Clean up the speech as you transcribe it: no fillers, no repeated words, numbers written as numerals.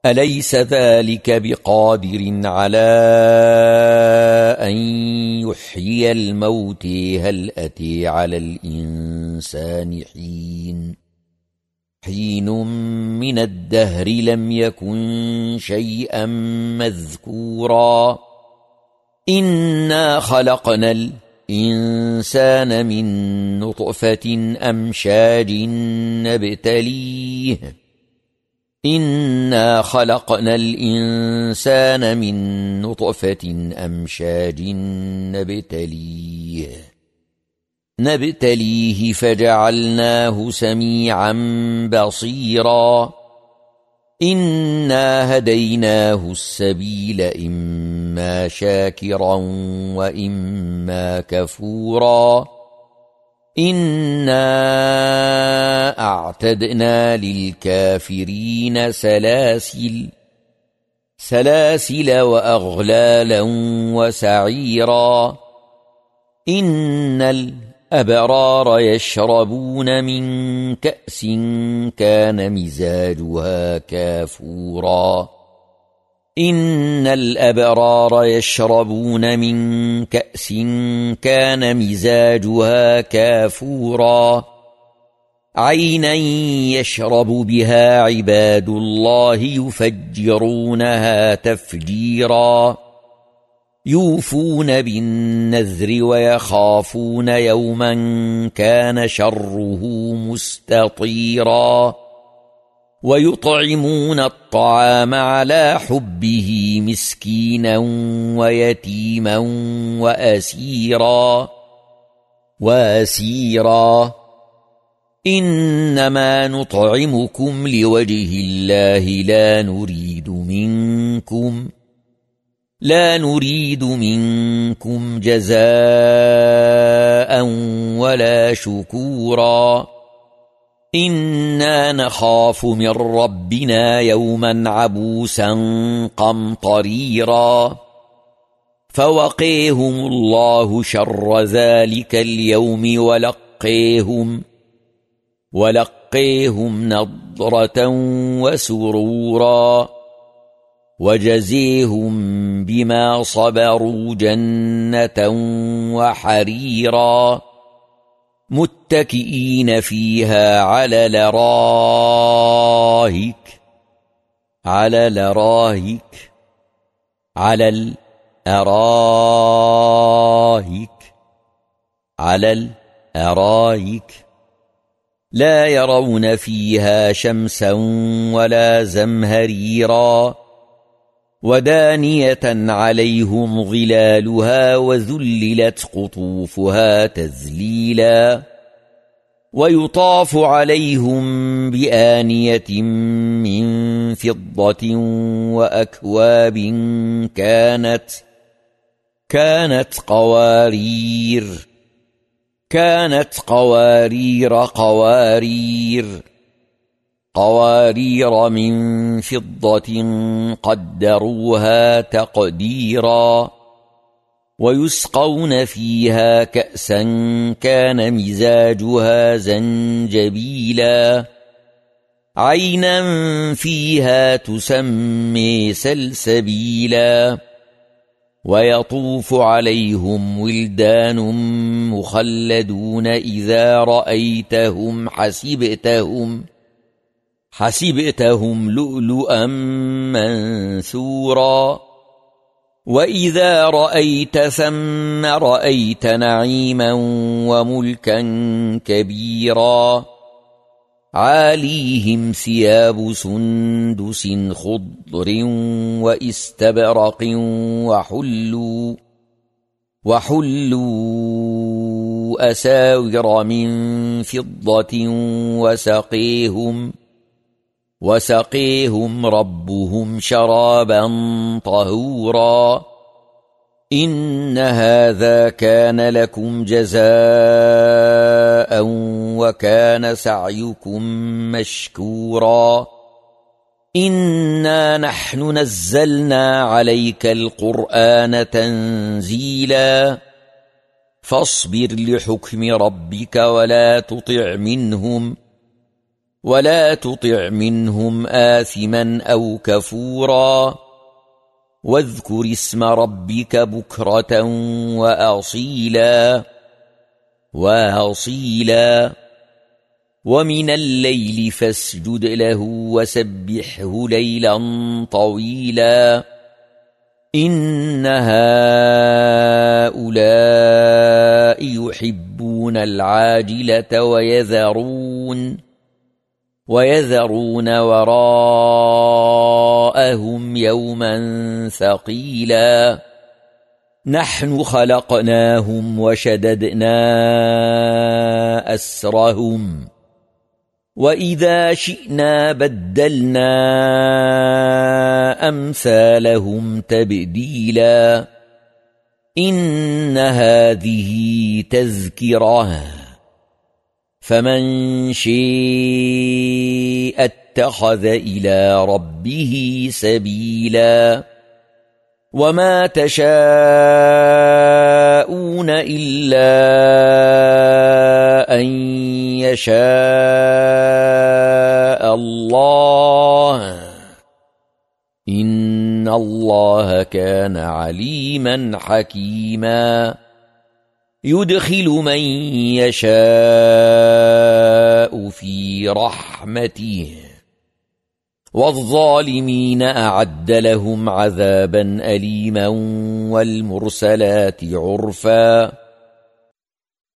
أليس ذلك بقادر على أن يحيي الموت هل أتى على الإنسان حين من الدهر لم يكن شيئا مذكورا إنا خلقنا الإنسان من نطفة أمشاج نبتليه إنا خلقنا الإنسان من نطفة أمشاج نبتليه فجعلناه سميعا بصيرا إنا هديناه السبيل إما شاكرا وإما كفورا إنا أعتدنا للكافرين سلاسل وأغلالا وسعيرا إن الأبرار يشربون من كأس كان مزاجها كافورا إن الأبرار يشربون من كأس كان مزاجها كافورا عينا يشرب بها عباد الله يفجرونها تفجيرا يوفون بالنذر ويخافون يوما كان شره مستطيرا ويطعمون الطعام على حبه مسكينا ويتيما وأسيرا إنما نطعمكم لوجه الله لا نريد منكم جزاء ولا شكورا إنا نخاف من ربنا يوما عبوسا قمطريرا فوقيهم الله شر ذلك اليوم ولقيهم نضرة وسرورا وجزيهم بما صبروا جنة وحريرا متكئين فيها على الأرائك لا يرون فيها شمسا ولا زمهريرا ودانية عليهم ظلالها وذللت قطوفها تذليلا ويطاف عليهم بآنية من فضة وأكواب كانت قوارير من فضة قدروها تقديرا ويسقون فيها كأسا كان مزاجها زنجبيلا عينا فيها تسمى سلسبيلا ويطوف عليهم ولدان مخلدون إذا رأيتهم حسبتهم لؤلؤا منثورا وإذا رأيت ثم رأيت نعيما وملكا كبيرا عاليهم ثياب سندس خضر واستبرق وحلوا أساور من فضة وسقيهم ربهم شرابا طهورا إن هذا كان لكم جزاء وكان سعيكم مشكورا إنا نحن نزلنا عليك القرآن تنزيلا فاصبر لحكم ربك ولا تطع منهم آثما أو كفورا واذكر اسم ربك بكرة وأصيلا ومن الليل فاسجد له وسبحه ليلا طويلا إن هؤلاء يحبون العاجلة ويذرون وراءهم يوما ثقيلا نحن خلقناهم وشددنا أسرهم وإذا شئنا بدلنا أمثالهم تبديلا إن هذه تذكرة فمن شاء اتخذ إلى ربه سبيلا وما تشاءون إلا أن يشاء الله إن الله كان عليما حكيما يدخل من يشاء في رحمته والظالمين أعد لهم عذابا أليما والمرسلات عرفا